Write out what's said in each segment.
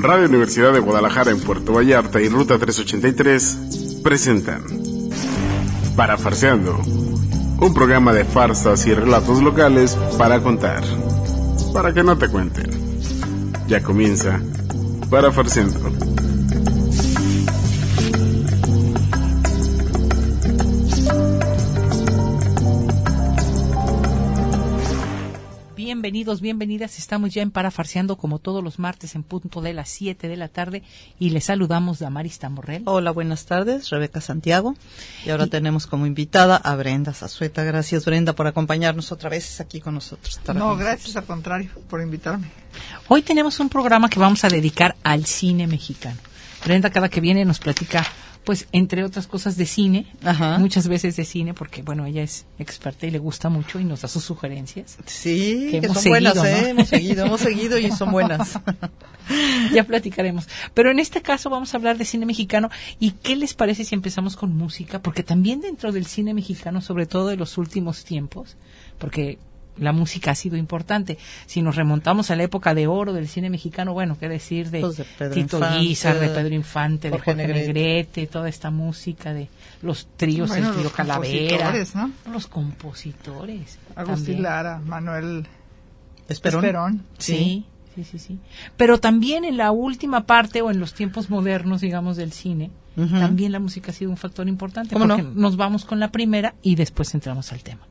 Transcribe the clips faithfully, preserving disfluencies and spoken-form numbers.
Radio Universidad de Guadalajara en Puerto Vallarta y Ruta trescientos ochenta y tres presentan Parafarseando, un programa de farsas y relatos locales para contar, para que no te cuenten. Ya comienza Parafarseando. Bienvenidos, bienvenidas, estamos ya en Parafarseando como todos los martes en punto de las siete de la tarde y les saludamos Damaris Tamborrell. Hola, buenas tardes, Rebeca Santiago. Y ahora y... tenemos como invitada a Brenda Zazueta. Gracias, Brenda, por acompañarnos otra vez aquí con nosotros. No, con gracias, nosotros. Al contrario, por invitarme. Hoy tenemos un programa que vamos a dedicar al cine mexicano. Brenda cada que viene nos platica, pues, entre otras cosas de cine, Ajá. muchas veces de cine, porque, bueno, ella es experta y le gusta mucho y nos da sus sugerencias. Sí, que, que son seguido, buenas, ¿no? ¿eh? Hemos seguido, hemos seguido y son buenas. Ya platicaremos. Pero en este caso vamos a hablar de cine mexicano. ¿Y qué les parece si empezamos con música? Porque también dentro del cine mexicano, sobre todo de los últimos tiempos, porque la música ha sido importante. Si nos remontamos a la época de oro del cine mexicano, bueno, qué decir de, pues de Tito Guizar, de Pedro Infante, de Jorge Negrete. Negrete, toda esta música de los tríos, bueno, el trío Calavera, ¿no? Los compositores. Agustín también. Lara, Manuel Esperón. Esperón. Sí, sí, sí, sí. Pero también en la última parte o en los tiempos modernos, digamos, del cine, uh-huh. también la música ha sido un factor importante. ¿Cómo porque no? Nos vamos con la primera y después entramos al tema.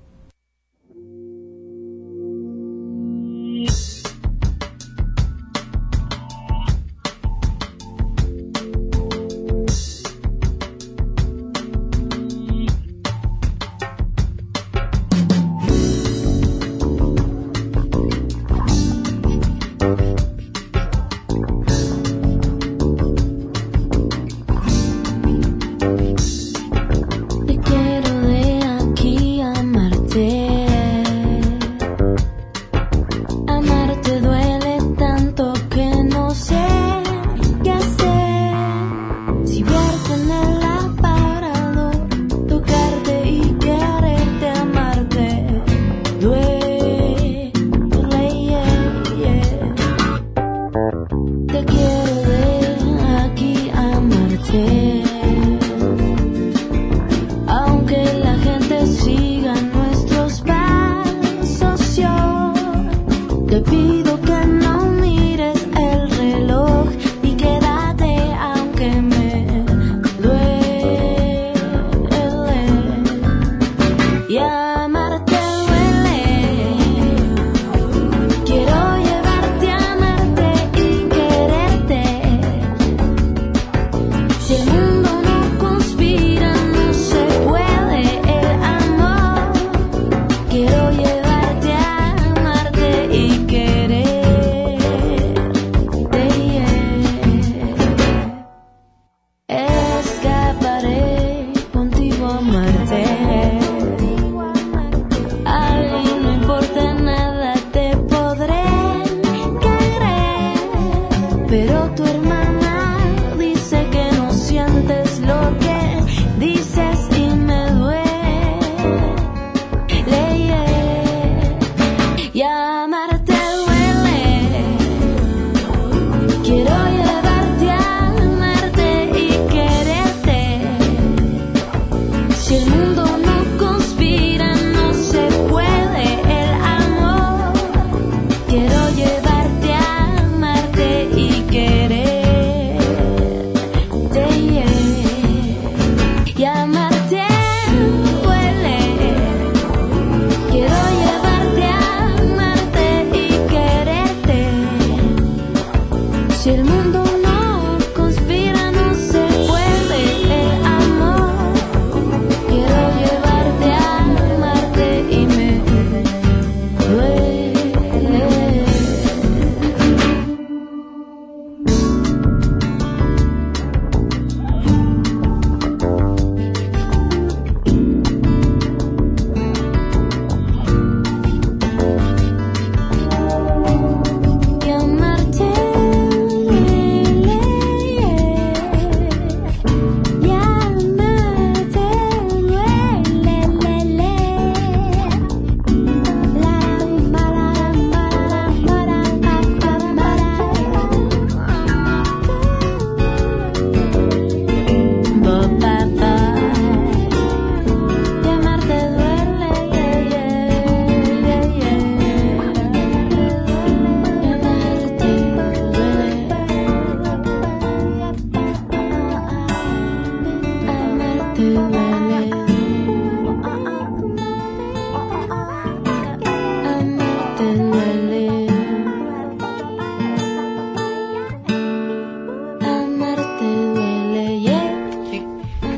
Te quiero de aquí a Marte.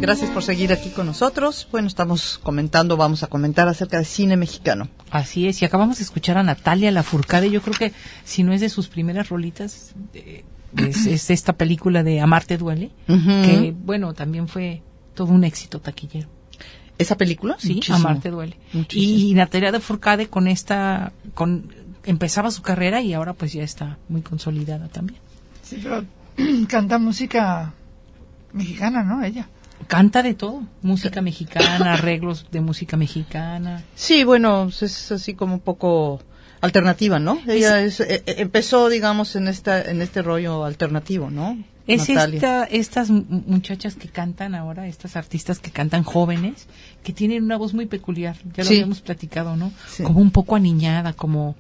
Gracias por seguir aquí con nosotros. Bueno, estamos comentando, vamos a comentar acerca de cine mexicano. Así es, y acabamos de escuchar a Natalia Lafourcade. Yo creo que si no es de sus primeras rolitas, eh, es, es esta película de Amarte duele, uh-huh. que bueno, también fue todo un éxito taquillero. ¿Esa película? Sí, Muchísimo. Amarte duele. Y, y Natalia Lafourcade con esta, con empezaba su carrera y ahora pues ya está muy consolidada también. Sí, pero canta música mexicana, ¿no? Ella. Canta de todo, música mexicana, arreglos de música mexicana. Sí, bueno, es así como un poco alternativa, ¿no? Ella es, eh, empezó, digamos, en esta en este rollo alternativo, ¿no? Es esta, estas muchachas que cantan ahora, estas artistas que cantan jóvenes, que tienen una voz muy peculiar, ya lo sí. habíamos platicado, ¿no? Sí. Como un poco aniñada, como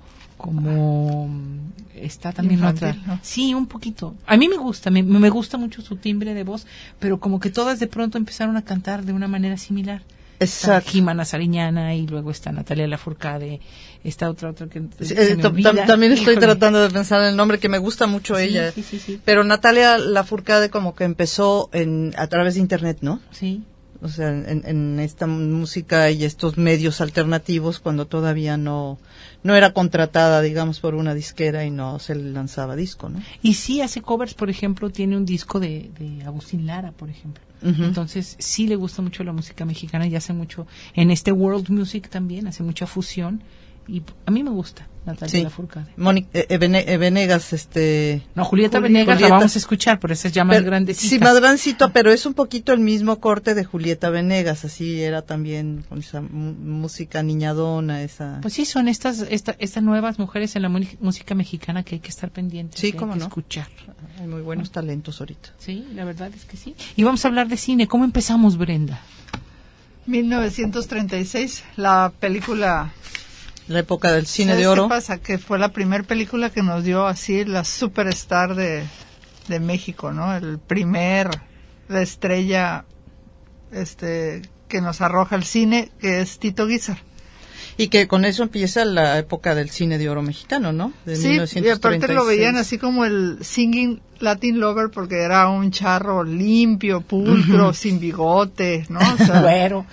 como está también infantil, otra. ¿no? Sí, un poquito. A mí me gusta, me, me gusta mucho su timbre de voz, pero como que todas de pronto empezaron a cantar de una manera similar. Exacto. Jimena Sariñana y luego está Natalia Lafourcade, esta otra otra que sí, eh, tam, también estoy Híjole. tratando de pensar en el nombre, que me gusta mucho sí, ella. Sí, sí, sí. Pero Natalia Lafourcade como que empezó en a través de internet, ¿no? Sí. O sea, en, en esta música y estos medios alternativos cuando todavía no no era contratada, digamos, por una disquera y no se le lanzaba disco, ¿no? Y sí hace covers, por ejemplo, tiene un disco de, de Agustín Lara, por ejemplo. Uh-huh. Entonces, sí le gusta mucho la música mexicana y hace mucho, en este world music también, hace mucha fusión. Y a mí me gusta Natalia sí. Lafourcade. Mónica eh, Venegas, este... No, Julieta Juli- Venegas Julieta. la vamos a escuchar, pero esa es ya más pero, grandecita. Sí, más grandecito, pero es un poquito el mismo corte de Julieta Venegas, así era también con esa m- música niñadona, esa... Pues sí, son estas esta, estas nuevas mujeres en la mu- música mexicana que hay que estar pendientes, sí, que cómo hay que no. escuchar. Hay muy buenos ¿no? talentos ahorita. Sí, la verdad es que sí. Y vamos a hablar de cine. ¿Cómo empezamos, Brenda? mil novecientos treinta y seis, la película... La época del cine ¿Sabes de oro. qué pasa? Que fue la primera película que nos dio así la superstar de, de México, ¿no? El primer, la estrella este que nos arroja el cine, que es Tito Guizar. Y que con eso empieza la época del cine de oro mexicano, ¿no? De sí, mil novecientos treinta y seis. Y aparte lo veían así como el singing Latin lover, porque era un charro limpio, pulcro, uh-huh. sin bigote, ¿no? O sea, güero.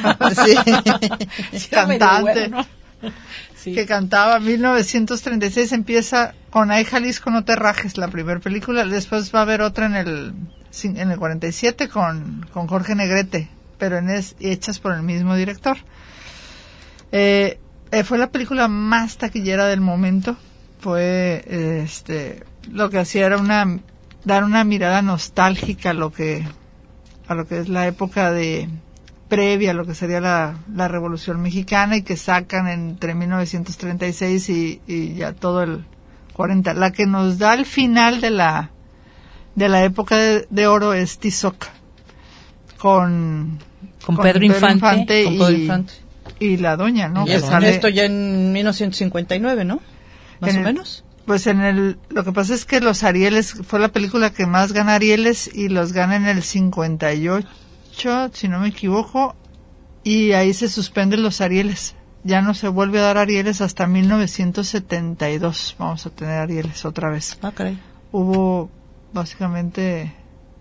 sí. Cantante. Güero, ¿no? Sí. Que cantaba. Mil novecientos treinta y seis empieza con Ay Jalisco no te rajes, la primera película. Después va a haber otra en el en el cuarenta y siete con, con Jorge Negrete, pero en es, hechas por el mismo director. Eh, eh, fue la película más taquillera del momento. Fue eh, este lo que hacía era una dar una mirada nostálgica a lo que a lo que es la época de previa a lo que sería la, la Revolución Mexicana, y que sacan entre mil novecientos treinta y seis y, y ya todo el cuarenta. La que nos da el final de la de la época de, de oro es Tizoc, con, con, con Pedro Infante, Infante, con y, Pedro Infante y la doña, ¿no? Y que eso, sale, esto ya en mil novecientos cincuenta y nueve, ¿no? Más o el, menos. Pues en el, lo que pasa es que los Arieles, fue la película que más gana Arieles, y los gana en el cincuenta y ocho, si no me equivoco, y ahí se suspenden los Arieles. Ya no se vuelve a dar Arieles hasta mil novecientos setenta y dos. Vamos a tener Arieles otra vez. Ah, caray. Hubo básicamente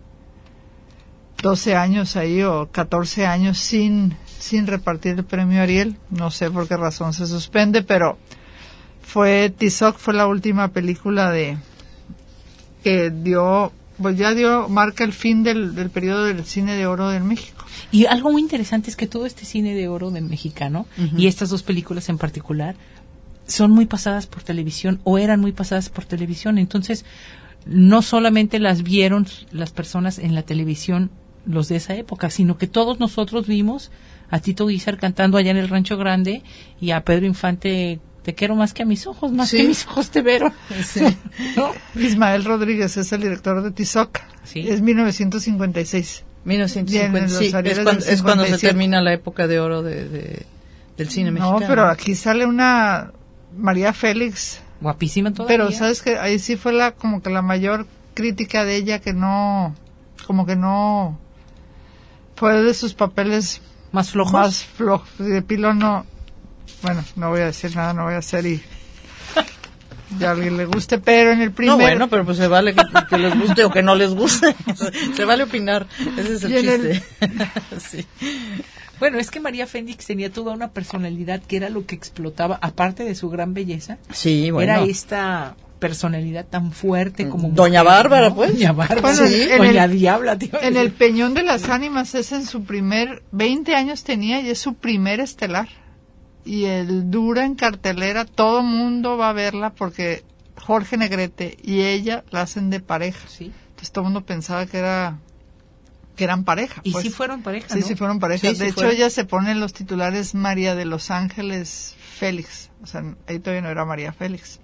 doce años ahí o catorce años sin sin repartir el premio Ariel. No sé por qué razón se suspende, pero fue Tizoc fue la última película de que dio, pues ya dio, marca el fin del, del periodo del cine de oro de México. Y algo muy interesante es que todo este cine de oro del mexicano, uh-huh. y estas dos películas en particular, son muy pasadas por televisión o eran muy pasadas por televisión. Entonces, no solamente las vieron las personas en la televisión, los de esa época, sino que todos nosotros vimos a Tito Guizar cantando allá en el Rancho Grande y a Pedro Infante, te quiero más que a mis ojos, más sí. que mis ojos te vieron. Sí. ¿No? Ismael Rodríguez es el director de Tizoc. Sí. Es mil novecientos cincuenta y seis. mil novecientos cincuenta, sí, es cuando, es cuando se termina la época de oro de, de del cine no, mexicano. No, pero aquí sale una María Félix. Guapísima todavía. Pero sabes que ahí sí fue la como que la mayor crítica de ella, que no, como que no, fue de sus papeles más flojos. Más flojos. De Pilo no, bueno, no voy a decir nada, no voy a hacer y... ya a alguien le guste, pero en el primer... No, bueno, pero pues se vale que, que les guste o que no les guste. Se vale opinar. Ese es el chiste. El... sí. Bueno, es que María Félix tenía toda una personalidad que era lo que explotaba, aparte de su gran belleza. Sí, bueno. Era esta personalidad tan fuerte como Doña mujer, Bárbara, ¿no? pues. Doña Bárbara, bueno, sí. en Doña el, Diabla, tío. En el Peñón de las Ánimas es en su primer, veinte años tenía y es su primer estelar. Y el dura en cartelera, todo mundo va a verla porque Jorge Negrete y ella la hacen de pareja. Sí. Entonces todo el mundo pensaba que era que eran pareja. Y pues. sí fueron pareja, Sí, ¿no? sí fueron pareja. Sí, de sí hecho, fueron. ella se pone en los titulares María de los Ángeles Félix. O sea, ahí todavía no era María Félix.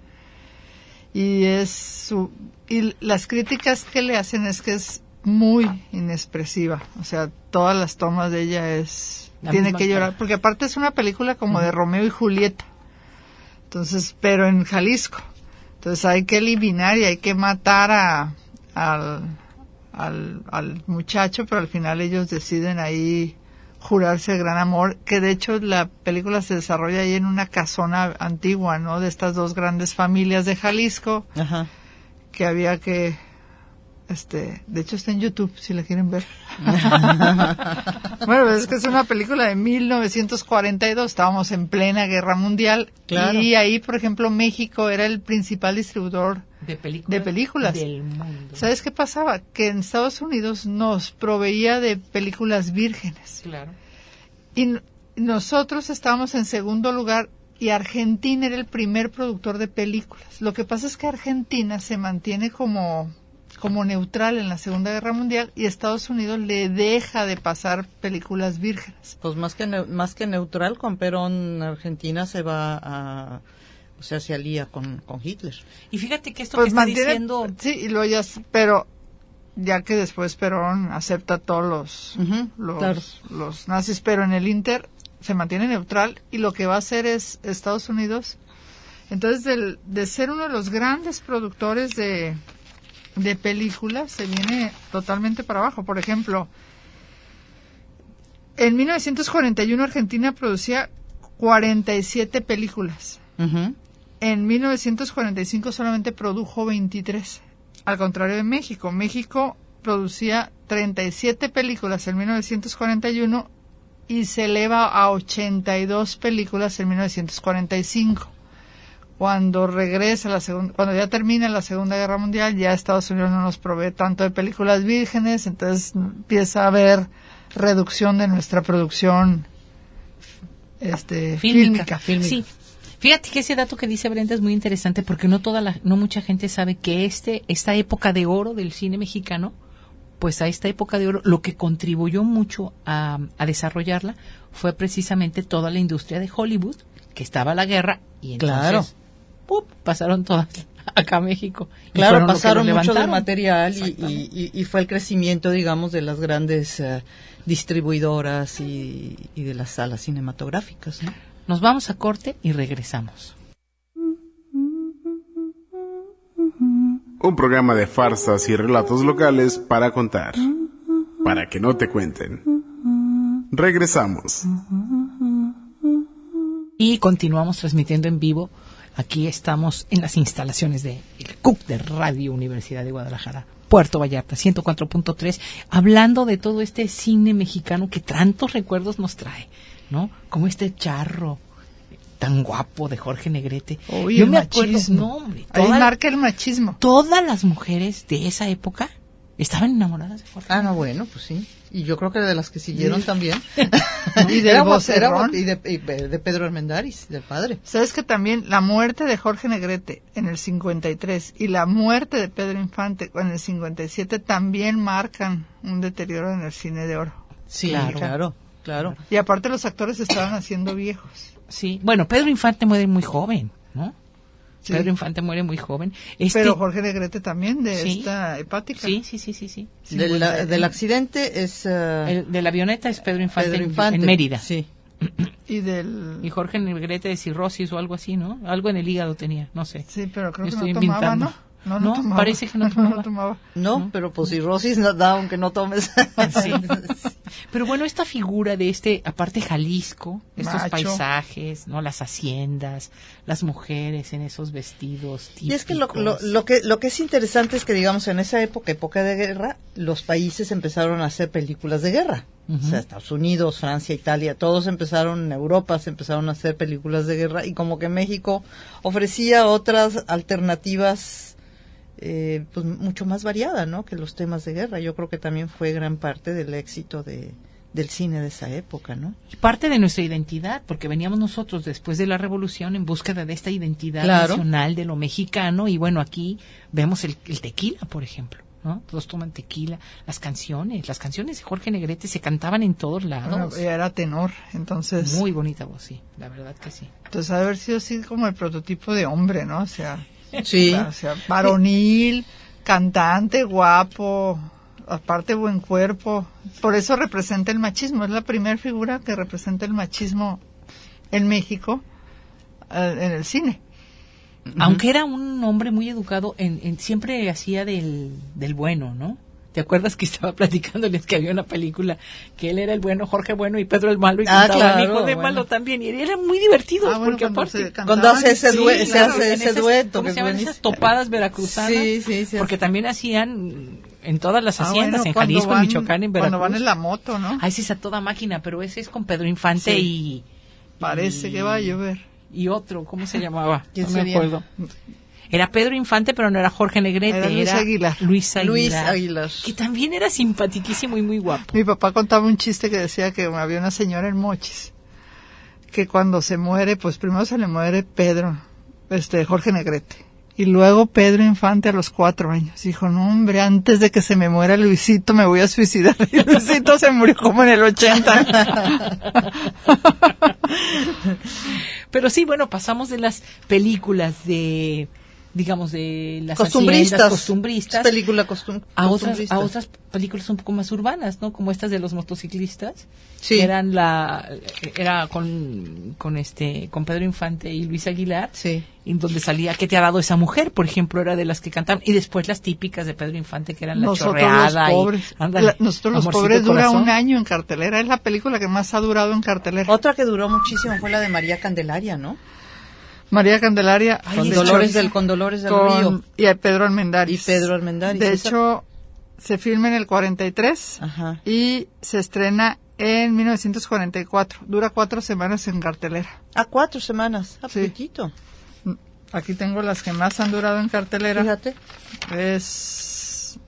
Y es su y las críticas que le hacen es que es muy inexpresiva. O sea, todas las tomas de ella es La tiene misma que llorar, cara. porque aparte es una película como de Romeo y Julieta. Entonces, pero en Jalisco. Entonces hay que eliminar y hay que matar a al Al, al muchacho, pero al final ellos deciden ahí jurarse el gran amor, que de hecho la película se desarrolla ahí en una casona antigua, ¿no? De estas dos grandes familias de Jalisco, Ajá. que había que, este, de hecho está en YouTube, si la quieren ver. Bueno, es que es una película de mil novecientos cuarenta y dos, estábamos en plena guerra mundial, Claro. y ahí, por ejemplo, México era el principal distribuidor de películas, de películas. del mundo. ¿Sabes qué pasaba? Que en Estados Unidos nos proveía de películas vírgenes. Claro. Y n- nosotros estábamos en segundo lugar y Argentina era el primer productor de películas. Lo que pasa es que Argentina se mantiene como, como neutral en la Segunda Guerra Mundial y Estados Unidos le deja de pasar películas vírgenes. Pues más que neu- más que neutral, con Perón, Argentina se va a... O sea, se alía con, con Hitler. Y fíjate que esto Pues que está mantiene, diciendo... sí, y luego ya, s- pero ya que después Perón acepta todos los, Ujú, los, claro. los nazis, pero en el Inter se mantiene neutral y lo que va a hacer es Estados Unidos. Entonces, del, de ser uno de los grandes productores de, de películas, se viene totalmente para abajo. Por ejemplo, en mil novecientos cuarenta y uno Argentina producía cuarenta y siete películas. Ujú. En mil novecientos cuarenta y cinco solamente produjo veintitrés. Al contrario de México. México producía treinta y siete películas en mil novecientos cuarenta y uno y se eleva a ochenta y dos películas en mil novecientos cuarenta y cinco. Cuando regresa la segunda, cuando ya termina la Segunda Guerra Mundial, ya Estados Unidos no nos provee tanto de películas vírgenes, entonces empieza a haber reducción de nuestra producción este Fílmica. fílmica. fílmica. Sí. Fíjate que ese dato que dice Brenda es muy interesante porque no toda la, no mucha gente sabe que este, esta época de oro del cine mexicano, pues a esta época de oro, lo que contribuyó mucho a, a desarrollarla fue precisamente toda la industria de Hollywood, que estaba la guerra, y entonces, Claro. ¡pup!, pasaron todas acá a México. Y Claro, fueron lo que pasaron los mucho del levantaron. material y, Exactamente. y, y fue el crecimiento, digamos, de las grandes eh, distribuidoras y, y de las salas cinematográficas, ¿no? Nos vamos a corte y regresamos. Un programa de farsas y relatos locales para contar, para que no te cuenten. Regresamos. Y continuamos transmitiendo en vivo. Aquí estamos en las instalaciones de el C U C de Radio Universidad de Guadalajara, Puerto Vallarta, ciento cuatro punto tres, hablando de todo este cine mexicano que tantos recuerdos nos trae, ¿no? Como este charro tan guapo de Jorge Negrete. Uy, Yo el me acuerdo, machismo. no, hombre, Ahí toda- marca el machismo. todas las mujeres de esa época estaban enamoradas de Jorge. Ah, no, bueno, pues sí. Y yo creo que de las que siguieron Sí. también. Y del Era guap- vocerrón. era guap- y de, y de Pedro Armendáriz, del padre. ¿Sabes que también la muerte de Jorge Negrete en el cincuenta y tres y la muerte de Pedro Infante en el cincuenta y siete también marcan un deterioro en el cine de oro? Sí, Claro. claro, claro. Y aparte los actores estaban haciendo viejos. Sí, bueno, Pedro Infante muere muy joven, ¿no? Sí. Pedro Infante muere muy joven. Este, Pero Jorge Negrete también, de Sí. esta hepática. sí, sí, sí, sí, sí. Del, del accidente es eh, El de la avioneta es Pedro Infante, Pedro en- Infante. en Mérida. Sí. Y del... Y Jorge Negrete de cirrosis o algo así, ¿no? Algo en el hígado tenía, no sé. Sí, pero creo que Estoy no tomaba, inventando. ¿no? No, No, tomaba. parece que no tomaba. tomaba. No, pero pues cirrosis no da aunque no tomes. Sí. Pero bueno, esta figura de este, aparte Jalisco, estos Macho. paisajes, ¿no? Las haciendas, las mujeres en esos vestidos típicos. Y es que lo, lo, lo que lo que es interesante es que, digamos, en esa época, época de guerra, los países empezaron a hacer películas de guerra. Uh-huh. O sea, Estados Unidos, Francia, Italia, todos empezaron, en Europa se empezaron a hacer películas de guerra, y como que México ofrecía otras alternativas Eh, pues mucho más variada, ¿no?, que los temas de guerra. Yo creo que también fue gran parte del éxito de del cine de esa época, ¿no? Y parte de nuestra identidad, porque veníamos nosotros después de la Revolución en búsqueda de esta identidad claro. nacional de lo mexicano, y bueno, aquí vemos el, el tequila, por ejemplo, ¿no? Todos toman tequila, las canciones, las canciones de Jorge Negrete se cantaban en todos lados. Bueno, era tenor, entonces... Muy bonita voz, sí, la verdad que sí. Entonces ha de haber sido así como el prototipo de hombre, ¿no? O sea... Sí. O sea, varonil, cantante, guapo, aparte buen cuerpo. Por eso representa el machismo. Es la primera figura que representa el machismo en México, eh, en el cine. Aunque era un hombre muy educado, en, en, siempre hacía del, del bueno, ¿no? ¿Te acuerdas que estaba platicándoles que había una película que él era el bueno, Jorge Bueno, y Pedro el malo, y ah, cantaban claro, Hijo de bueno. Malo también? Y era muy divertido, ah, bueno, porque aparte... Cuando hace ese, sí, due- se claro, hace en ese esas, dueto. ¿cómo Que se llaman es esas topadas veracruzanas? Sí, sí, sí. Porque también hacían en todas las Ah, haciendas, bueno, en cuando Jalisco, van- en Michoacán, en Veracruz. Cuando van en la moto, ¿no? Ah, ese es a toda máquina, pero ese es con Pedro Infante Sí. y... Parece y, que va a llover. Y otro, ¿cómo se llamaba? ¿Quién No me sería? acuerdo. Era Pedro Infante, pero no era Jorge Negrete, Era Luis Aguilar. Luis Aguilar. Luis Aguilar. Que también era simpatiquísimo y muy guapo. Mi papá contaba un chiste que decía que había una señora en Mochis que cuando se muere, pues primero se le muere Pedro, este Jorge Negrete, y luego Pedro Infante a los cuatro años. Dijo, no hombre, antes de que se me muera Luisito me voy a suicidar. Y Luisito se murió como en el ochenta. Pero sí, bueno, pasamos de las películas de, digamos, de las Costumbristas. haciendas costumbristas Película costum- a otras costumbrista. a otras películas un poco más urbanas, ¿no? Como estas de los motociclistas. Sí. Que eran la era con con este con Pedro Infante y Luis Aguilar. Sí. En donde salía ¿Qué te ha dado esa mujer? Por ejemplo, era de las que cantaban, y después las típicas de Pedro Infante, que eran La Nosotros Chorreada los pobres. y, ándale, La- nosotros los Amorcito pobres dura Corazón. un año en cartelera. Es la película que más ha durado en cartelera. Otra que duró muchísimo fue la de María Candelaria, ¿no? María Candelaria. Ay, Con de Dolores hecho, del con Dolores del con- Río y a Pedro Almendáriz. y Pedro Almendáriz. De Esa- hecho, se filma en el cuarenta y tres Ajá. y se estrena en mil novecientos cuarenta y cuatro. Dura cuatro semanas en cartelera. A cuatro semanas, a Sí. poquitito. Aquí tengo las que más han durado en cartelera. Fíjate. Es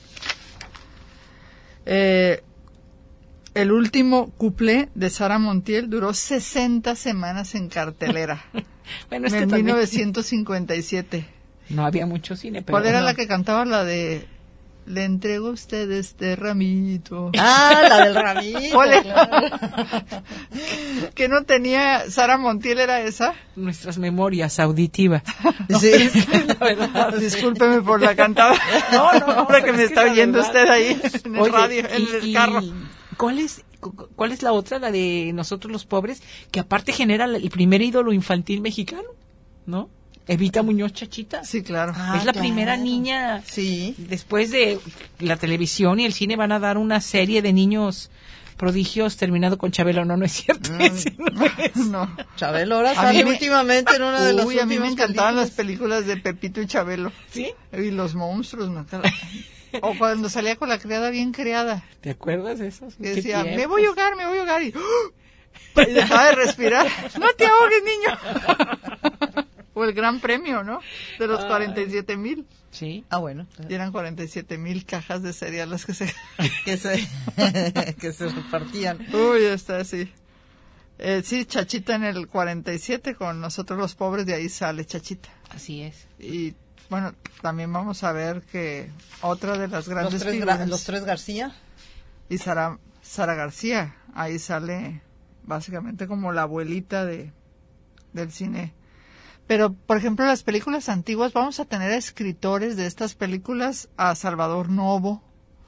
eh, el último cuplé de Sara Montiel duró sesenta semanas en cartelera. Bueno, es que en también mil novecientos cincuenta y siete. no había mucho cine, pero ¿Cuál era no. la que cantaba? La de Le entrego a usted este ramito. Ah, la del ramito. ¿Cuál era? Claro. Que no tenía Sara Montiel, ¿era esa? Nuestras memorias auditivas. Sí. La verdad. Discúlpeme por la cantada. No, no, no, Ahora que es me que está la oyendo verdad- usted ahí en el Oye, radio, en y- el y carro. ¿Cuál es, cu- ¿Cuál es la otra? La de Nosotros los Pobres, que aparte genera el primer ídolo infantil mexicano, ¿no? Evita Muñoz Chachita. Sí, claro. Ah, es la claro. primera niña. Sí. Después de la televisión y el cine van a dar una serie de niños prodigios terminado con Chabelo. No, no es cierto. Mm. Ese no es. No. Chabelo ahora A sale mí me- últimamente en una de las Uy, a mí me últimas encantaban las películas. películas de Pepito y Chabelo. ¿Sí? Y los monstruos. me encanta- O cuando salía con la criada bien criada. ¿Te acuerdas de eso? Que ¿Qué decía, me tiempos? voy a ahogar, me voy a ahogar. Y, ¡oh! y dejaba de respirar. No te ahogues, niño. O el gran premio, ¿no? De los cuarenta y siete mil. Sí. Ah, bueno. Y eran cuarenta y siete mil cajas de cereal las que se... Que se, que se repartían. Uy, está así. Eh, sí, Chachita en el cuarenta y siete con Nosotros los Pobres, de ahí sale Chachita. Así es. Y bueno, también vamos a ver que otra de las Los grandes tres, figuras... gra- los tres García. Y Sara, Sara García, ahí sale básicamente como la abuelita de del cine. Pero, por ejemplo, las películas antiguas, vamos a tener a escritores de estas películas, a Salvador Novo,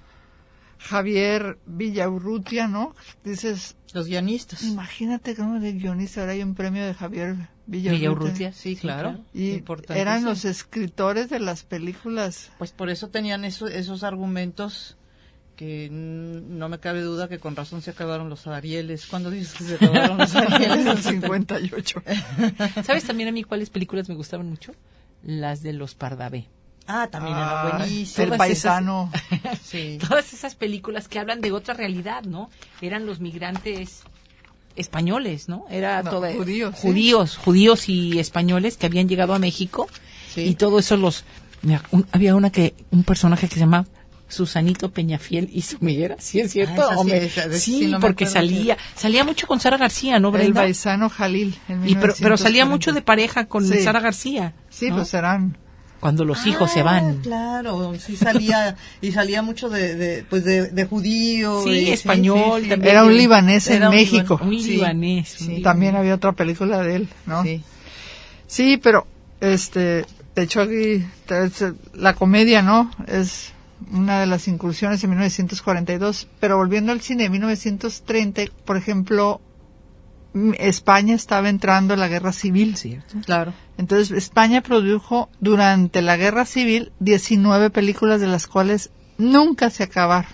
Javier Villaurrutia, ¿no? Dices, Los guionistas. imagínate cómo de guionista, ahora hay un premio de Javier Villaurrutia. Villaurrutia, Sí, claro. Y Importante, eran sí. los escritores de las películas. Pues por eso tenían eso- esos argumentos que n- no me cabe duda que con razón se acabaron los Arieles. ¿Cuándo dices que se acabaron los Arieles? En el cincuenta y ocho. ¿Sabes también a mí cuáles películas me gustaban mucho? Las de los Pardavé. Ah, también Ah, era buenísimo. El Todas paisano. Sí. Todas esas películas que hablan de otra realidad, ¿no? Eran los migrantes españoles, ¿no? Era No, todo judíos, sí. judíos, judíos y españoles que habían llegado a México Sí. y todo eso los mira, un- había una que un personaje que se llama Susanito Peñafiel y su miguera, ¿sí es cierto? Ah, esa sí, Hombre, esa- de- sí, sí, no me porque acuerdo salía, salía mucho con Sara García, ¿no, El Brenda? paisano Jalil. En Y pero, pero salía mil novecientos cuarenta. mucho de pareja con Sí. Sara García. Sí, ¿no? pues eran... Cuando los hijos se Ah, van. Claro, sí salía, y salía mucho de, de pues de, de judío. Sí, y- español, también. Era un libanés en Era un México. Un Sí. libanés. un Sí. libanés. También había otra película de él, ¿no? Sí. Sí, pero, este, de hecho aquí, te- la comedia, ¿no? Es una de las incursiones en mil novecientos cuarenta y dos, pero volviendo al cine de mil novecientos treinta, por ejemplo, m- España estaba entrando en la guerra civil. Cierto. Claro. Entonces, España produjo durante la guerra civil diecinueve películas, de las cuales nunca se acabaron.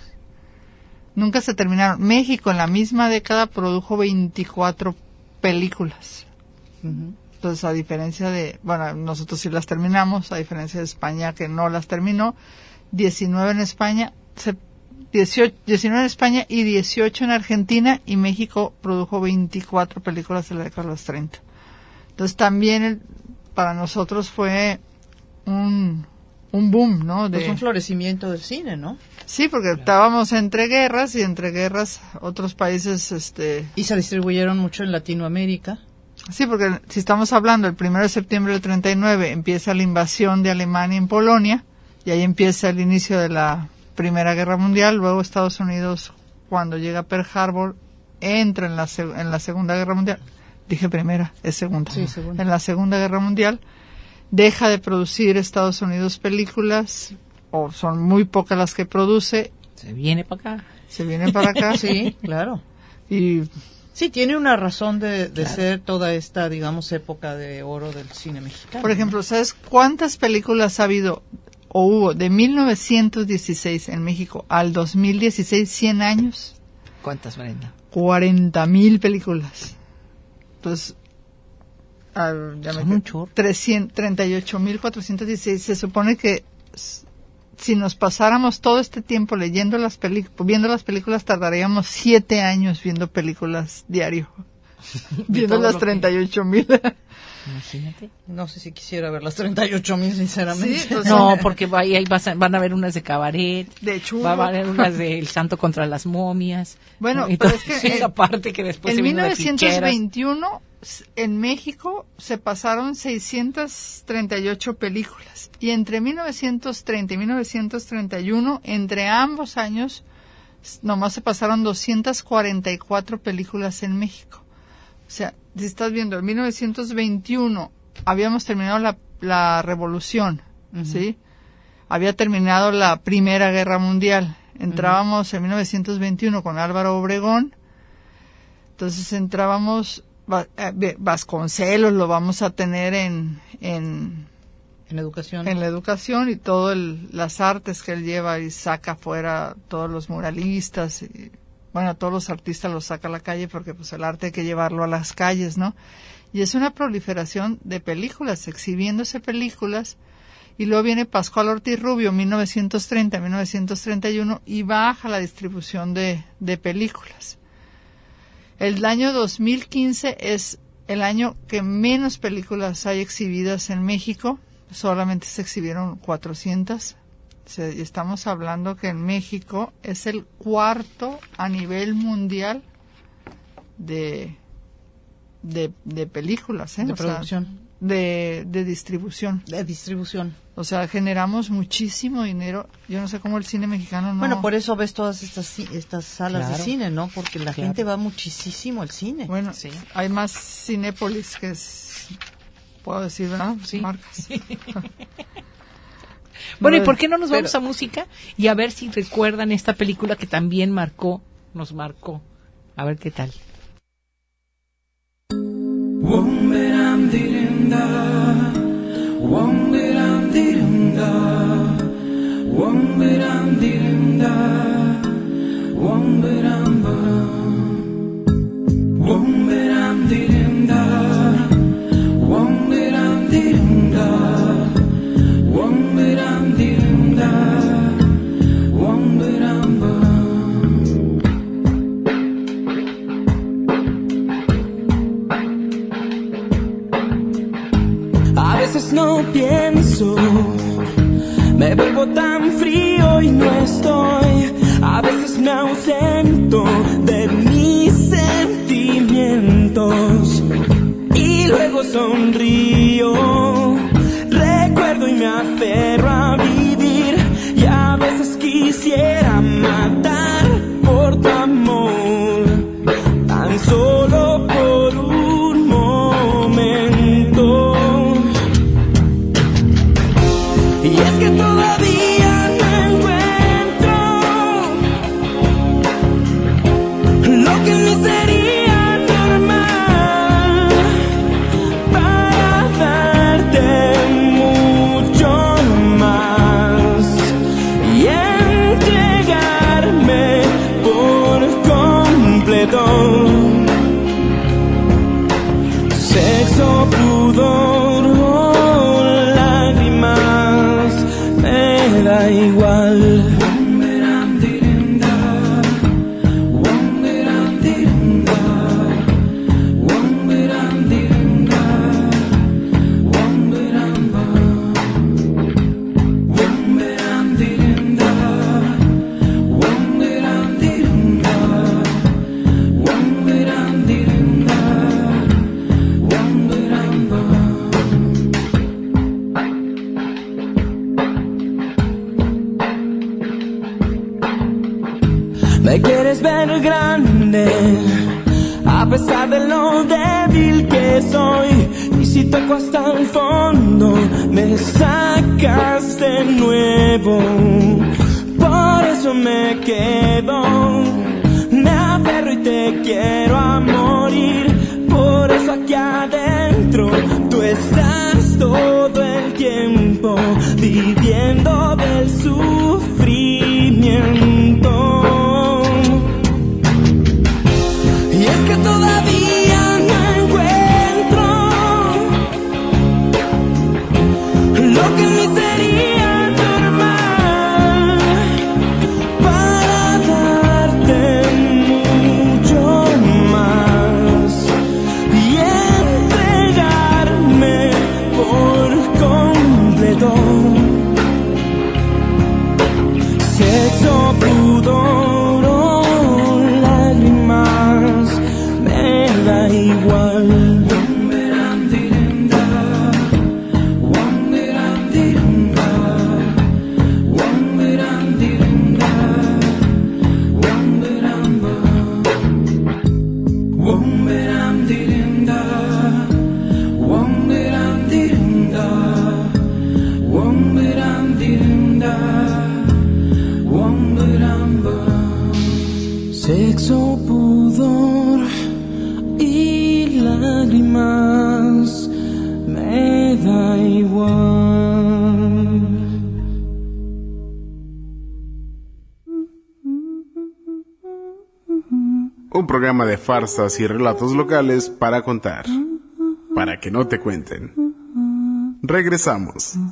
Nunca se terminaron. México en la misma década produjo veinticuatro películas. Ujú. Entonces, a diferencia de, bueno, nosotros sí las terminamos, a diferencia de España que no las terminó, diecinueve en España, se, dieciocho, diecinueve en España y dieciocho en Argentina, y México produjo veinticuatro películas de la década de los treinta. Entonces, también el, para nosotros fue un, un boom, ¿no? De, Pues un florecimiento del cine, ¿no? sí, porque estábamos entre guerras, y entre guerras otros países, este, Y se distribuyeron mucho en Latinoamérica. sí, porque si estamos hablando, el primero de septiembre del treinta y nueve empieza la invasión de Alemania en Polonia, y ahí empieza el inicio de la Primera Guerra Mundial. Luego Estados Unidos, cuando llega Pearl Harbor, entra en la, seg- en la Segunda Guerra Mundial. Dije primera, es segunda. Sí, segunda. En la Segunda Guerra Mundial deja de producir Estados Unidos películas, o son muy pocas las que produce, Se viene para acá. se vienen para acá. Sí, claro. Y Sí, tiene una razón de, de ser toda esta, digamos, época de oro del cine mexicano. por ejemplo, ¿sabes cuántas películas ha habido o hubo de mil novecientos dieciséis en México al dos mil dieciséis? cien años, ¿Cuántas, Brenda? cuarenta mil películas. Entonces, al- ya me Son un chorro. trescientos treinta y ocho mil cuatrocientos dieciséis. Se supone que s- si nos pasáramos todo este tiempo leyendo las películas, viendo las películas, tardaríamos siete años viendo películas diario. Viendo todo las lo que- treinta y ocho mil. Imagínate. No sé si quisiera ver las treinta y ocho mil, sinceramente. Sí, pues, No, porque va- ahí vas a- van a haber unas de cabaret, De churro. va a haber unas de El Santo contra las momias. Bueno, ¿no? Y pero todo- es que sí, en- aparte que después En se vino de mil novecientos ficheras. veintiuno, s- en México se pasaron seiscientas treinta y ocho películas. Y entre mil novecientos treinta y mil novecientos treinta y uno, entre ambos años, s- nomás se pasaron doscientas cuarenta y cuatro películas en México. O sea, si estás viendo, en mil novecientos veintiuno habíamos terminado la, la revolución, ¿sí? Había terminado la Primera Guerra Mundial. Entrábamos en mil novecientos veintiuno con Álvaro Obregón. Entonces entrábamos, Va- eh, Vasconcelos lo vamos a tener en, en, En educación. en la educación, y todas las artes que él lleva y saca fuera, todos los muralistas, y, bueno, todos los artistas los saca a la calle, porque pues el arte hay que llevarlo a las calles, ¿no? Y es una proliferación de películas, exhibiéndose películas. Y luego viene Pascual Ortiz Rubio, mil novecientos treinta, mil novecientos treinta y uno, y baja la distribución de, de películas. El año dos mil quince es el año que menos películas hay exhibidas en México. Solamente se exhibieron cuatrocientas. O sea, y estamos hablando que en México es el cuarto a nivel mundial de, de, de películas, ¿eh? De O sea, producción. de, de distribución. De distribución. O sea, generamos muchísimo dinero. Yo no sé cómo el cine mexicano no... Bueno, por eso ves todas estas ci- estas salas Claro. de cine, ¿no? Porque la Claro. gente va muchísimo al cine. Bueno, Sí. hay más Cinépolis que es... Puedo decir, ¿verdad? Sí. Marcas. Bueno, ¿y No, por qué no nos vamos pero- a música? Y a ver si recuerdan esta película que también marcó, nos marcó. A ver qué tal. Wom-be-dum-dee-dum-da, wom-be-dum-dee-dum-da, A veces no pienso, me vuelvo tan frío y no estoy. A veces me ausento de mis sentimientos y luego sonrío. Recuerdo y me aferro a vivir, y a veces quisiera matar por tu amor, tan solo por un momento. Y es que todavía no encuentro lo que en mí sería normal para darte mucho más y entregarme por completo. Sexo, pudor o lágrimas, me da igual. Me quieres ver grande, a pesar de lo débil que soy. Y si toco hasta el fondo, me sacas de nuevo. Por eso me quedo, me aferro y te quiero a morir. Por eso aquí adentro tú estás todo el tiempo, viviendo del sufrimiento. Y es que todavía no encuentro lo que en mí sería normal para darte mucho más y entregarme por completo. Sexo, pudor o lágrimas, me da igual. Sexo, pudor y lágrimas, me da igual. Un programa de farsas y relatos locales para contar, para que no te cuenten. Regresamos.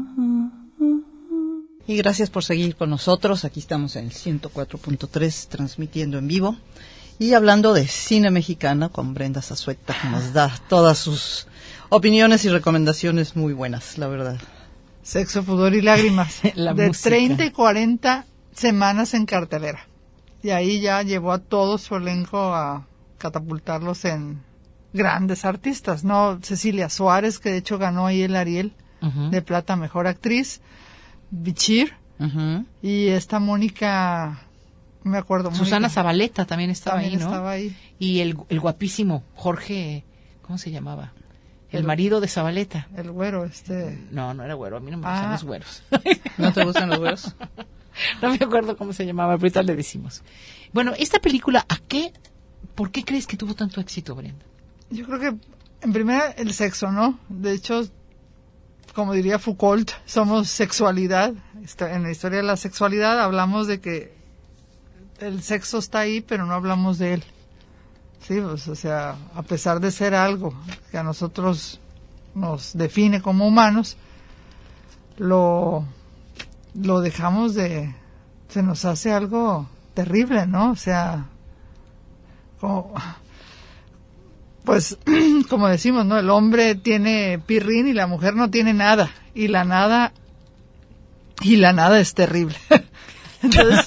Y gracias por seguir con nosotros. Aquí estamos en el ciento cuatro punto tres transmitiendo en vivo y hablando de cine mexicano con Brenda Zazueta, que nos da todas sus opiniones y recomendaciones muy buenas, la verdad. Sexo, pudor y lágrimas. La de música. treinta y cuarenta semanas en cartelera. Y ahí ya llevó a todo su elenco a catapultarlos en grandes artistas, ¿no? Cecilia Suárez, que de hecho ganó ahí el Ariel Uh-huh. de plata, mejor actriz. Bichir. Uh-huh. Y esta Mónica, no me acuerdo. Susana Mónica, Zabaleta también estaba también ahí, ¿no? estaba ahí. Y el, el guapísimo Jorge, ¿cómo se llamaba? El, El- marido de Zabaleta. El güero, este. No, no era güero, a mí no me Ah. gustan los güeros. ¿No te gustan los güeros? No me acuerdo cómo se llamaba, ahorita le decimos. Bueno, esta película, ¿a qué? ¿Por qué crees que tuvo tanto éxito, Brenda? Yo creo que, en primera, el sexo, ¿no? De hecho, como diría Foucault, somos sexualidad. Esta- En la historia de la sexualidad hablamos de que el sexo está ahí, pero no hablamos de él. Sí, pues, o sea, a pesar de ser algo que a nosotros nos define como humanos, lo, lo dejamos de, se nos hace algo terrible, ¿no? O sea, como, pues, como decimos, ¿no? El hombre tiene pirrín y la mujer no tiene nada, y la nada, y la nada es terrible. Entonces,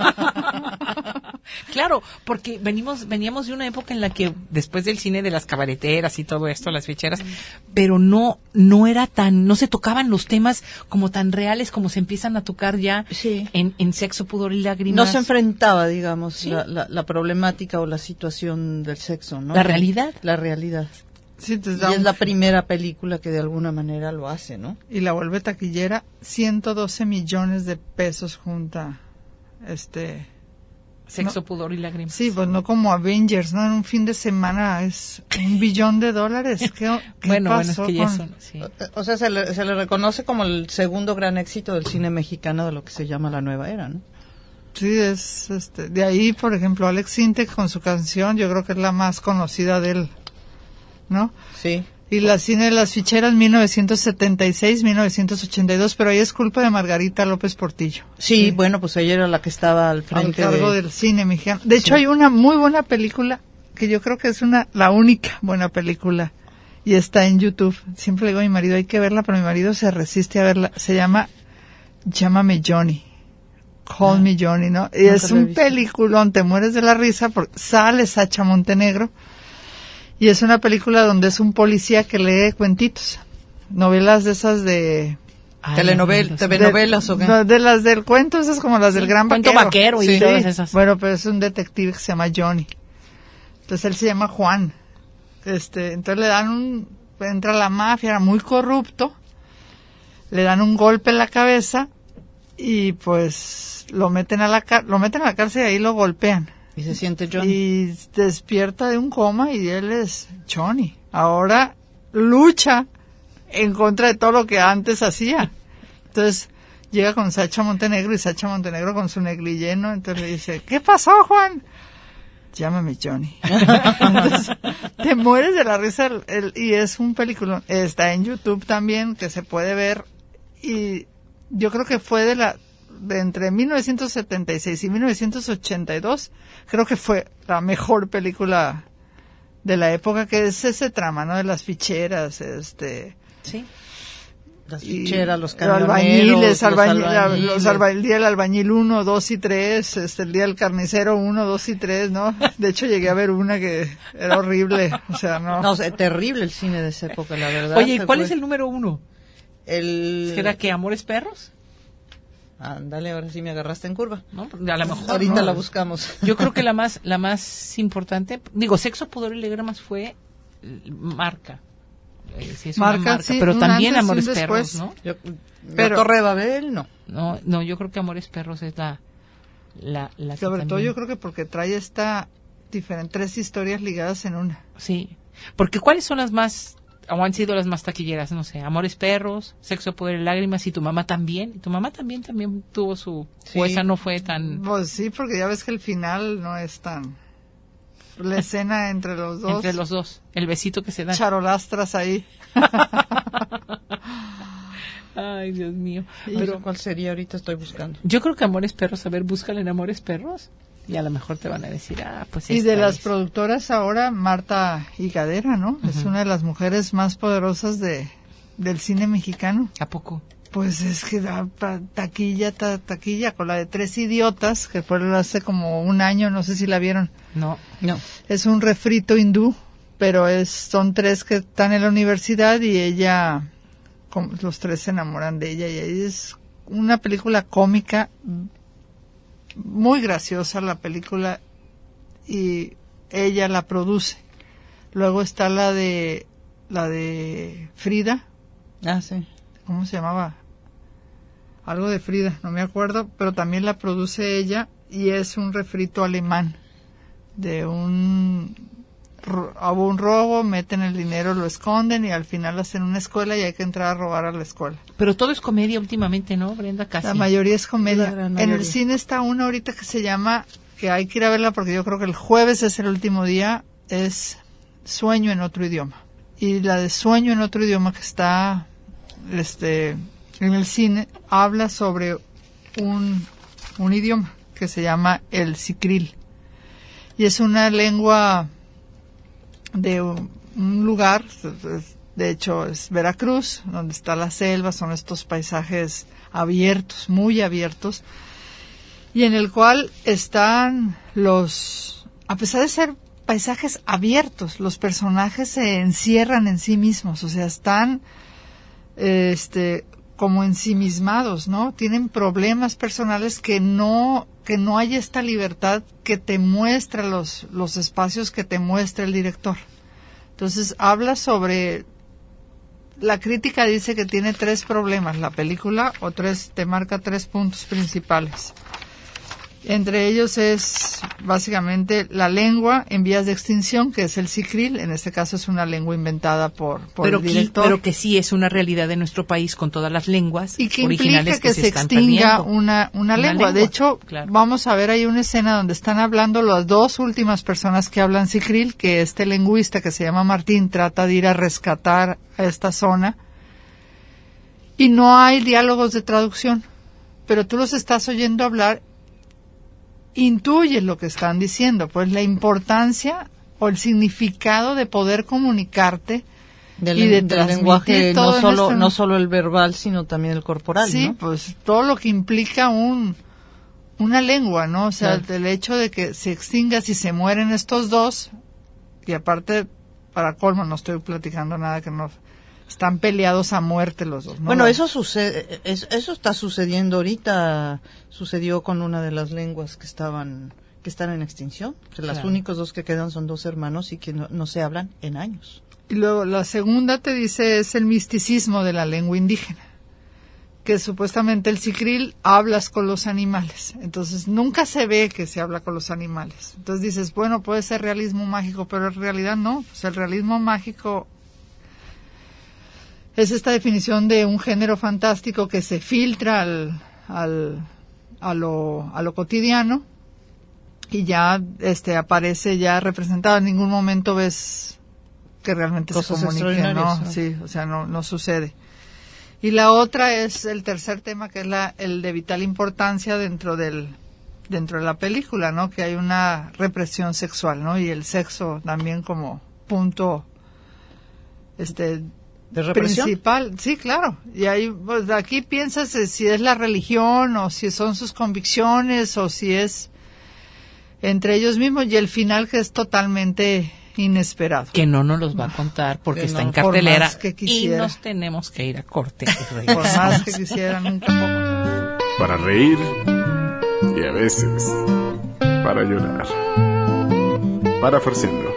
claro, porque venimos, veníamos de una época en la que después del cine de las cabareteras y todo esto, las ficheras, pero no, no era tan, no se tocaban los temas como tan reales como se empiezan a tocar ya sí. en, en Sexo, Pudor y Lágrimas. No se enfrentaba, digamos, ¿Sí? la, la, la problemática o la situación del sexo, ¿no? La realidad. La realidad. sí, te Y da es un- la primera película que de alguna manera lo hace, ¿no? y la vuelve taquillera, ciento doce millones de pesos junta, este, Sexo, no. Pudor y Lágrimas. sí, pues no como Avengers, ¿no? En un fin de semana es un billón de dólares. ¿Qué, qué Bueno, bueno, pasó es que ya con- son, sí. O sea, se le, se le reconoce como el segundo gran éxito del cine mexicano de lo que se llama la nueva era, ¿no? Sí, es, este, de ahí, por ejemplo, Alex Sintek con su canción, yo creo que es la más conocida de él, ¿no? Sí. Y la cine de las ficheras, mil novecientos setenta y seis, mil novecientos ochenta y dos, pero ahí es culpa de Margarita López Portillo. Sí, bueno, pues ella era la que estaba al Al frente cargo de... del cine mexicano. De hecho, Sí. hay una muy buena película, que yo creo que es una, la única buena película, y está en YouTube. Siempre le digo a mi marido, hay que verla, pero mi marido se resiste a verla. Se llama Llámame Johnny. Call Me Johnny, ¿no? Y Nunca es lo he un visto. peliculón, te mueres de la risa, porque sale Sacha Montenegro, y es una película donde es un policía que lee cuentitos, novelas de esas de... Ay, Telenovela, Dios, T V de- novelas o qué. no, de las del cuento, esas como las del gran Cuento vaquero. vaquero y todas esas. Bueno, pero es un detective que se llama Johnny. Entonces él se llama Juan. Este, entonces le dan un, entra la mafia, era muy corrupto, le dan un golpe en la cabeza y pues lo meten a la car- lo meten a la cárcel y ahí lo golpean. Y se siente John. Y despierta de un coma y él es Johnny. Ahora lucha en contra de todo lo que antes hacía. Entonces llega con Sacha Montenegro y Sacha Montenegro con su negligé, ¿no? Entonces le dice, ¿qué pasó, Juan? Llámame Johnny. Entonces, te mueres de la risa el- el- y es un película. Está en YouTube también que se puede ver y yo creo que fue de la de entre mil novecientos setenta y seis y mil novecientos ochenta y dos, creo que fue la mejor película de la época, que es ese trama, ¿no? De las ficheras, este... Sí. Las y ficheras, los los camioneros, albañiles, los albañil, albañiles. los alba- el día del albañil uno, dos y tres, este, el día del carnicero uno, dos y tres, ¿no? De hecho llegué a ver una que era horrible, o sea, no. No, o sea, terrible el cine de esa época, la verdad. Oye, ¿y Se cuál fue- es el número uno? El... ¿Era que Amores Perros? Ándale, ahora sí me agarraste en curva. ¿No? A lo mejor. Ahorita ¿no? la buscamos. Yo creo que la más, la más importante, digo, Sexo, Pudor y Lágrimas fue eh, marca. Eh, sí es una Marca, marca, sí, pero un también antes y un Amores después. Perros, ¿no? Yo, Pero- pero Torre de Babel, no. No, no, yo creo que Amores Perros es la, la, la que Sobre todo también- yo creo que porque trae esta diferente, tres historias ligadas en una. Sí, porque ¿cuáles son las más, o han sido las más taquilleras? No sé, Amores Perros, Sexo, Poder y Lágrimas, y tu mamá también. Y tu mamá también también tuvo su... Sí. O esa no fue tan... Pues sí, porque ya ves que el final no es tan... La escena entre los dos. Entre los dos, el besito que se dan. Charolastras ahí. Ay, Dios mío. Pero Pero ¿cuál sería? Ahorita estoy buscando. yo creo que Amores Perros, a ver, búscale en Amores Perros y a lo mejor te van a decir, ah, pues Y esta de las es. productoras ahora, Marta Higadera, ¿no? Es Ujú. una de las mujeres más poderosas de del cine mexicano. ¿A poco? Pues es que da pa- taquilla, ta- taquilla, con la de Tres Idiotas, que fue hace como un año, no sé si la vieron. No. No. Es un refrito hindú, pero es son tres que están en la universidad y ella, como los tres se enamoran de ella y ahí es una película cómica, muy graciosa la película y ella la produce. Luego está la de la de Frida, Ah, sí. ¿cómo se llamaba? Algo de Frida, no me acuerdo, pero también la produce ella y es un refrito alemán de un ro- hubo un robo, meten el dinero, lo esconden y al final hacen una escuela y hay que entrar a robar a la escuela. Pero todo es comedia últimamente, ¿no, Brenda? Casi. La mayoría es comedia. La gran En el mayoría. cine está una ahorita que se llama que hay que ir a verla porque yo creo que el jueves es el último día, es Sueño en otro idioma. Y la de Sueño en otro idioma que está este, en el cine habla sobre un, un idioma que se llama el sicril. Y es una lengua de un, un lugar, de hecho es Veracruz, donde está la selva, son estos paisajes abiertos, muy abiertos, y en el cual están los, a pesar de ser paisajes abiertos, los personajes se encierran en sí mismos, o sea, están este como ensimismados, ¿no? Tienen problemas personales que no que no hay esta libertad que te muestra los los espacios que te muestra el director. Entonces, habla sobre, la crítica dice que tiene tres problemas la película, o tres, te marca tres puntos principales. Entre ellos es básicamente la lengua en vías de extinción, que es el sicril. En este caso es una lengua inventada por, por pero el que, director. Pero que sí es una realidad de nuestro país con todas las lenguas y que originales implica que, que se, se extinga una, una, una lengua. lengua. De hecho, claro. Vamos a ver ahí una escena donde están hablando las dos últimas personas que hablan sicril, que este lingüista que se llama Martín trata de ir a rescatar a esta zona. Y no hay diálogos de traducción, pero tú los estás oyendo hablar. Intuyes lo que están diciendo, pues la importancia o el significado de poder comunicarte del, y de del lenguaje, no solo este... no solo el verbal, sino también el corporal, sí, ¿no? Pues todo lo que implica un una lengua, ¿no? O sea, claro. El hecho de que se extinga si se mueren estos dos, y aparte, para colmo, no estoy platicando nada que no... Están peleados a muerte los dos, ¿no? Bueno, eso sucede, eso, eso está sucediendo ahorita, sucedió con una de las lenguas que estaban que están en extinción. O sea, claro. Las únicos dos que quedan son dos hermanos y que no, no se hablan en años. Y luego la segunda te dice es el misticismo de la lengua indígena, que supuestamente el sicril hablas con los animales. Entonces nunca se ve que se habla con los animales. Entonces dices, bueno, puede ser realismo mágico, pero en realidad no. Pues el realismo mágico es esta definición de un género fantástico que se filtra al, al, a, lo, a lo cotidiano y ya este aparece ya representado. En ningún momento ves que realmente cosas se comuniquen, ¿no? ¿no? Sí, o sea, no, no sucede. Y la otra es el tercer tema, que es la, el de vital importancia dentro del dentro de la película, ¿no? Que hay una represión sexual, ¿no? Y el sexo también como punto este ¿de represión? Principal, sí, claro. Y ahí, pues, aquí piensas si es la religión o si son sus convicciones o si es entre ellos mismos, y el final que es totalmente inesperado. Que no nos los va a contar porque que está no, en cartelera y nos tenemos que ir a corte. Por más que quisieran, nunca poco. Para reír y a veces para llorar. Para Farciendo.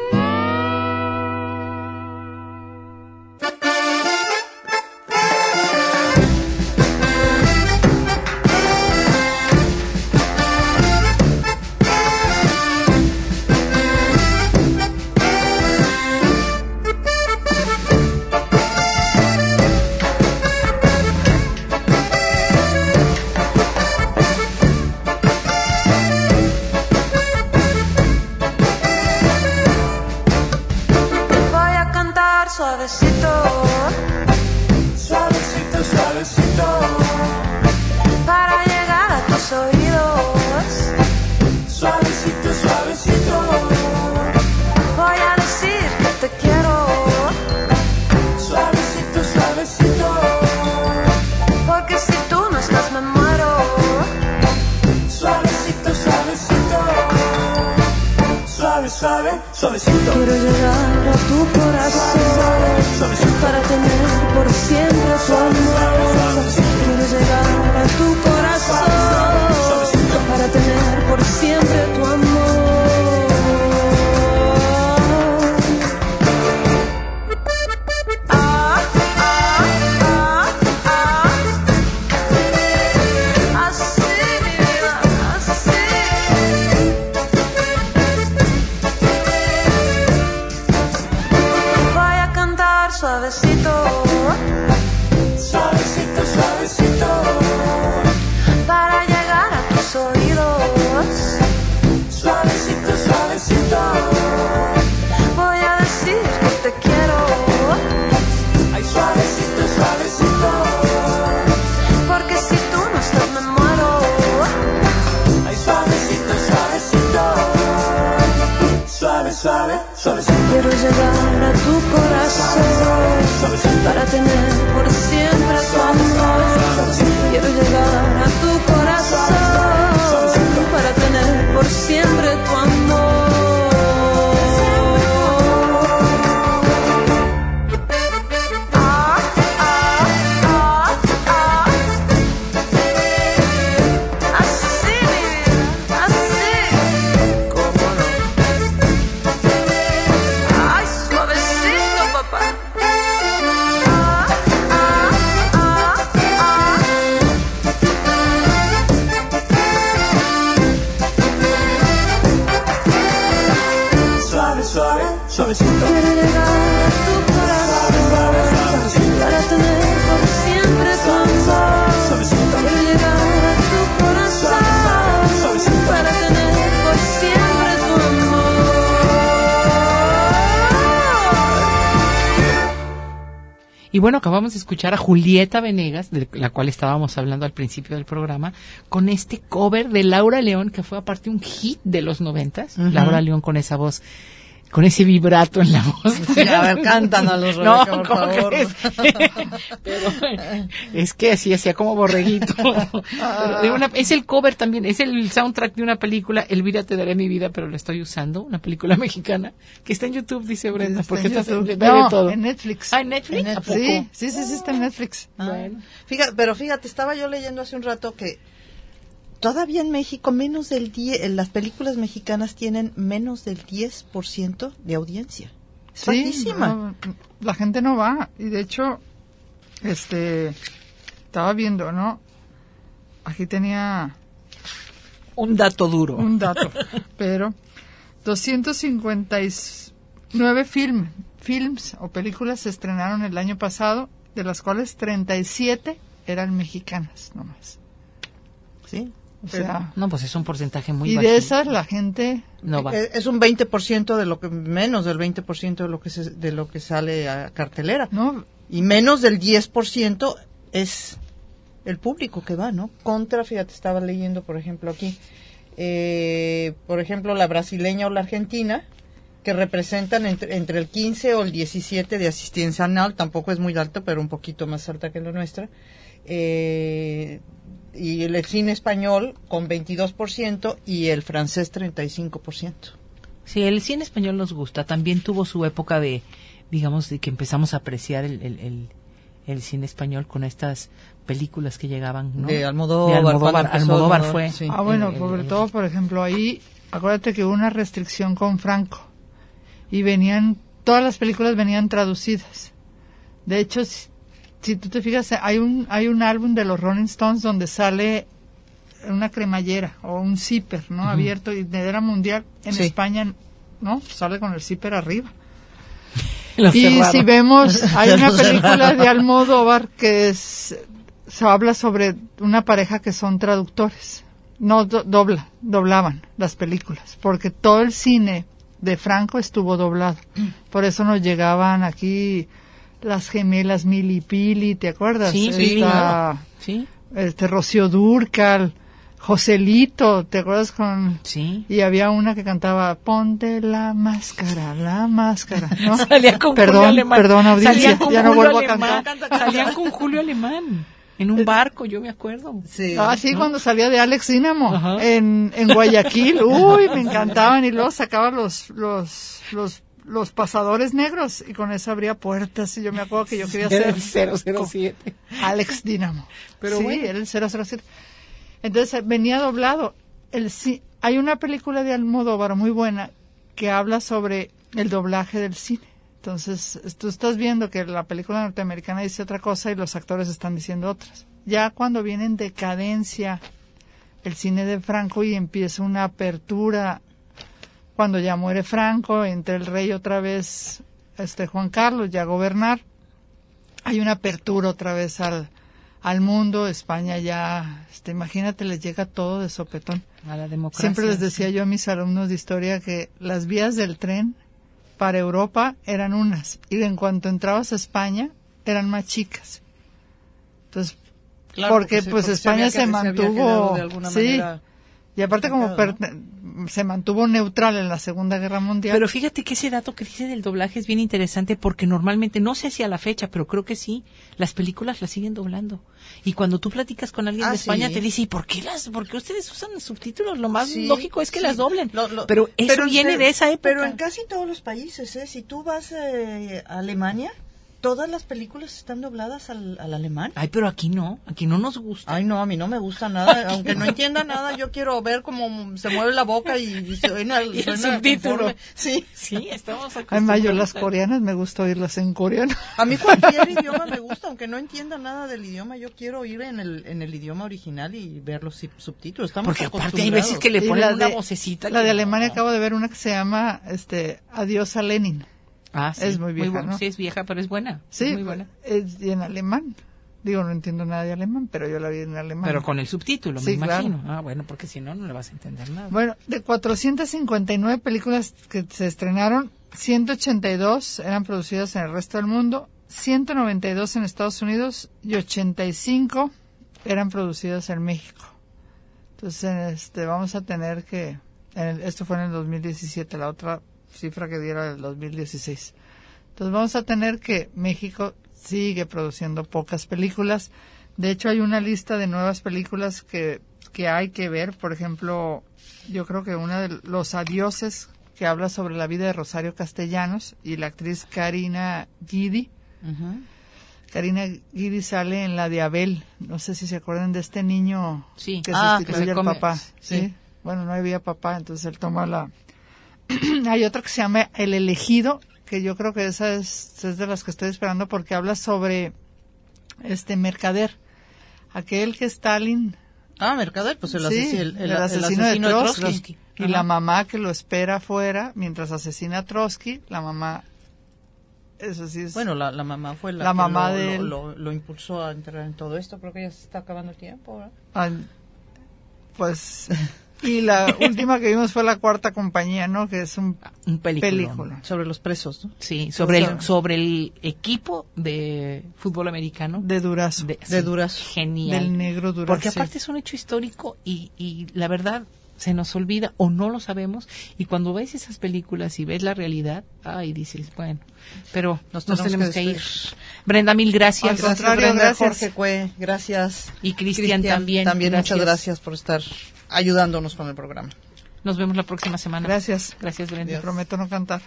Suavecito, suavecito, suavecito, para llegar a tus oídos. Suavecito, suavecito, voy a decir que te quiero. Suavecito, suavecito, porque si tú no estás me muero. Suavecito, suavecito, suave, suave, suavecito. Quiero llegar a tu corazón para tener por siempre tu amor. Quiero llegar a tu corazón para tener por siempre tu amor. Ah, ah, ah, ah. Así, mi vida, así. Suavecito, suavecito, suavecito, llegar a tu corazón para tener por siempre tu amor. Quiero llegar a tu corazón para tener por siempre tu amor. Suavecito. Quiero llegar a tu corazón para tener por siempre tu amor. Suavecito. Quiero llegar a tu corazón para tener por siempre tu amor. Y bueno, acabamos de escuchar a Julieta Venegas, de la cual estábamos hablando al principio del programa, con este cover de Laura León, que fue aparte un hit de los noventas. Uh-huh. Laura León con esa voz, con ese vibrato en la voz. Sí, a ver, cántanos los no, Rebeca, por ¿cómo favor. crees? Pero es que así hacía como borreguito. Pero de una, es el cover también, es el soundtrack de una película, Elvira te daré mi vida, pero la estoy usando, una película mexicana que está en YouTube, dice Brenda. Está porque en estás YouTube. de, No, de todo. en Netflix. Ah, en Netflix. En ¿A Netflix. poco? Sí, sí, sí, sí, está en Netflix. Ah, Bueno. Fíjate, pero fíjate, estaba yo leyendo hace un rato que todavía en México menos del diez, las películas mexicanas tienen menos del diez por ciento de audiencia. Es Sí, bajísima. no, la gente no va. Y de hecho, este, estaba viendo, ¿no? Aquí tenía Un dato duro. un dato, pero doscientos cincuenta y nueve film, films o películas se estrenaron el año pasado, de las cuales treinta y siete eran mexicanas nomás. Sí. O sea, No, pues es un porcentaje muy y bajito. de esas la gente No va. Es es un veinte por ciento de lo que, menos del veinte por ciento de lo que se, de lo que sale a cartelera. no Y menos del diez por ciento es el público que va, ¿no? Contra, fíjate, estaba leyendo, por ejemplo, aquí, eh, por ejemplo, la brasileña o la argentina, que representan entre, entre el quince o el diecisiete de asistencia anual, tampoco es muy alto, pero un poquito más alta que la nuestra, eh, y el, el cine español con veintidós por ciento y el francés treinta y cinco por ciento. Sí, el cine español nos gusta. También tuvo su época de, digamos, de que empezamos a apreciar el, el, el, el cine español con estas películas que llegaban, ¿no? De Almodóvar. De Almodóvar, cuando empezó Almodóvar Almodóvar, fue. sí. Ah, bueno, el- sobre el- todo, por ejemplo, ahí, acuérdate que hubo una restricción con Franco y venían, todas las películas venían traducidas. De hecho, si, si tú te fijas, hay un hay un álbum de los Rolling Stones donde sale una cremallera o un zipper, ¿no? Ujú. Abierto, y de era mundial en Sí. España, ¿no? Sale con el zipper arriba. Lo Y cerraron. si vemos, hay Ya una lo película cerraron. de Almodóvar que es, se habla sobre una pareja que son traductores. No do- dobla, doblaban las películas, porque todo el cine de Franco estuvo doblado. Por eso nos llegaban aquí las gemelas Mili Pili, ¿te acuerdas? Sí, sí, Esta, claro. Sí, este Rocío Dúrcal, Joselito, ¿te acuerdas con...? sí. Y había una que cantaba, ponte la máscara, la máscara, ¿no? Salían con Perdón, Julio Alemán. perdón, audiencia, Salían con ya no Julio vuelvo a Alemán. cantar. Salían con Julio Alemán. En un barco, yo me acuerdo. Sí. Ah, sí, ¿no? cuando salía de Alex Dínamo Ajá. en, en Guayaquil, uy, me encantaban, y luego sacaba los, los, los, los pasadores negros, y con eso abría puertas, y yo me acuerdo que yo quería Era ser el cero cero siete. Alex Dínamo. Pero sí, bueno. era el cero cero siete. Entonces venía doblado. El, ci- hay una película de Almodóvar muy buena que habla sobre el doblaje del cine. Entonces, tú estás viendo que la película norteamericana dice otra cosa y los actores están diciendo otras. Ya cuando viene en decadencia el cine de Franco y empieza una apertura, cuando ya muere Franco, entra el rey otra vez, este Juan Carlos, ya a gobernar, hay una apertura otra vez al, al mundo. España ya, este, imagínate, les llega todo de sopetón. A la democracia. Siempre les decía yo a mis alumnos de historia que las vías del tren para Europa eran unas, y en cuanto entrabas a España eran más chicas. Entonces, Claro, porque se- pues porque España había se que- había quedado mantuvo, de alguna sí, manera y aparte como marcado, perte- se mantuvo neutral en la Segunda Guerra Mundial. Pero fíjate que ese dato que dice del doblaje es bien interesante porque normalmente, no sé si a la fecha, pero creo que sí, las películas las siguen doblando. Y cuando tú platicas con alguien Ah, de España sí. te dice, ¿y por qué las, por qué ustedes usan subtítulos? Lo más Sí, lógico es que sí. las doblen. Lo- lo- pero eso viene pero- de esa época. Pero en casi todos los países, ¿eh? Si tú vas eh, a Alemania, todas las películas están dobladas al, al alemán. Ay, pero aquí no, aquí no nos gusta. Ay, no, a mí no me gusta nada. Aunque no entienda nada, yo quiero ver cómo se mueve la boca y, y suena el, Y el suena subtítulo. conforme. Sí. Sí, estamos Además, yo acostumbrados las a- coreanas me gusta oírlas en coreano. A mí cualquier idioma me gusta, aunque no entienda nada del idioma, yo quiero oír en el, en el idioma original y ver los sub- subtítulos. Estamos Porque aparte hay veces acostumbrados. que le Y ponen la una de- vocecita. La que de no. Alemania acabo de ver una que se llama este Adiós a Lenin. Ah, sí, es muy vieja, buena. ¿no? Sí, es vieja, pero es buena. Sí, Es muy buena. es y en alemán. Digo, no entiendo nada de alemán, pero yo la vi en alemán. Pero con el subtítulo, Sí, me claro. imagino. Ah, bueno, porque si no, no le vas a entender nada. Bueno, de cuatrocientas cincuenta y nueve películas que se estrenaron, ciento ochenta y dos eran producidas en el resto del mundo, ciento noventa y dos en Estados Unidos y ochenta y cinco eran producidas en México. Entonces, este, vamos a tener que... en el- esto fue en el dos mil diecisiete, la otra cifra que diera el dos mil dieciséis. Entonces, vamos a tener que México sigue produciendo pocas películas. De hecho, hay una lista de nuevas películas que, que hay que ver. Por ejemplo, yo creo que una de Los Adioses, que habla sobre la vida de Rosario Castellanos, y la actriz Karina Guidi. Ujú. Karina Guidi sale en la de Abel. No sé si se acuerdan de este niño Sí. que Ah, sustituye que se al come- papá. sí. ¿sí? Bueno, no había papá, entonces él toma la... Hay otra que se llama El Elegido, que yo creo que esa es, es de las que estoy esperando porque habla sobre este Mercader, aquel que Stalin... Ah, Mercader, pues el, sí, asesi- el, el- el asesino, el asesino de de Trotsky. Trotsky. Y Ajá. la mamá que lo espera afuera mientras asesina a Trotsky, la mamá... Eso sí es... Bueno, la, la mamá fue la, La que mamá lo, de lo- él. Lo, lo impulsó a entrar en todo esto. Creo que ya se está acabando el tiempo, ¿verdad? Ah, pues... Y la última que vimos fue La Cuarta Compañía, ¿no? Que es un Un película. película. Sobre los presos, ¿no? Sí, sobre O sea, el, sobre el equipo de fútbol americano. De Durazo. De, De Durazo. Genial. Del negro Durazo. Porque aparte es un hecho histórico y, y la verdad se nos olvida o no lo sabemos. Y cuando ves esas películas y ves la realidad, ay, dices, bueno, pero nos, Nos tenemos, tenemos que, que ir. Brenda, mil gracias. Al contrario, Brenda, gracias. Jorge Cue, gracias. Y Cristian también. También gracias. muchas gracias por estar ayudándonos con el programa. Nos vemos la próxima semana. Gracias. Gracias, Brenda. Adiós. Prometo no cantar.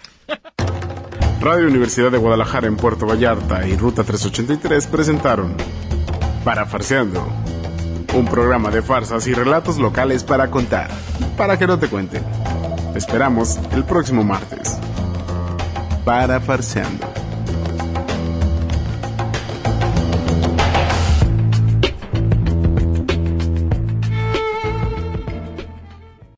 Radio Universidad de Guadalajara en Puerto Vallarta y Ruta trescientos ochenta y tres presentaron Parafarseando, un programa de farsas y relatos locales para contar, para que no te cuenten. Te esperamos el próximo martes. Parafarseando.